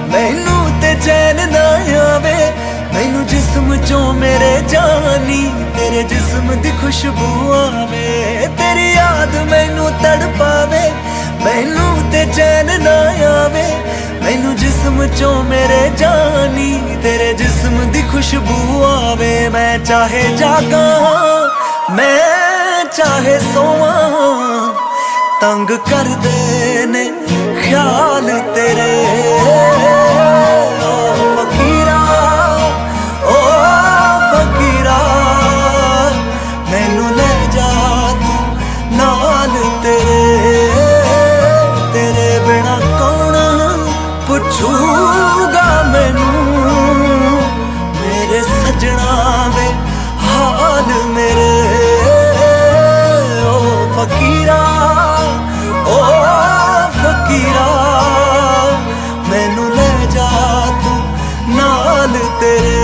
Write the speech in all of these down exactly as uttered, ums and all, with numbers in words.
मैनू ते चैन ना आवे, मैनू जिस्म चो मेरे जानी तेरे जिस्म दी खुशबू आवे। तेरी याद मैनू तड़पावे, मैनू ते चैन ना आवे, मैनू जिस्म चो मेरे जानी तेरे जिस्म दी खुशबू आवे। मैं चाहे जागा मैं चाहे सोवा, तंग कर दे ने ख्याल तेरे। ओ फकीरा ओ फकीरा, मैनू ले जा तू नाल तेरे। तेरे बिना कौन पुछूगा मैनू, मेरे सजना वे हाल मेरे। ओ फकीरा ओ फकीरा, मैनू ले जा तू नाल तेरे।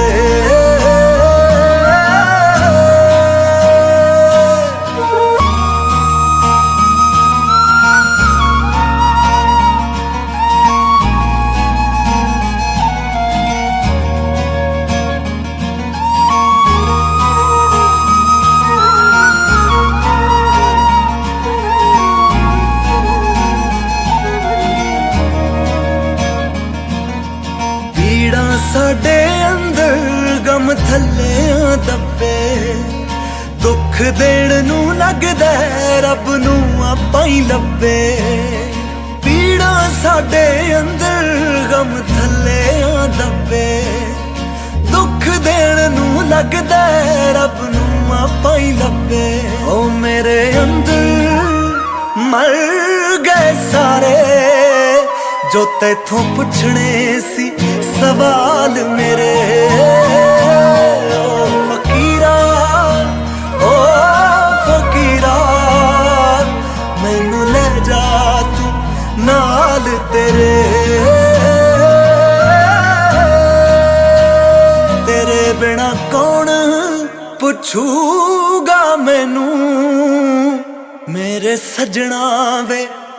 साडे अंदर गम थले दबे, दुख देण नू लगदा रब नू आपां ही लब्बे। पीड़ा साडे अंदर गम थले दबे, दुख देण नू लगदा रब नू आपां ही लब्बे। ओ मेरे अंदर मर गए सारे जो तैथों पुछने सी सवाल मेरे। ओ फकीरा ओ फकीरा, मैनू ले जा तू नाल तेरे। तेरे बिना कौन पुछूगा मैनू, मेरे सजना वे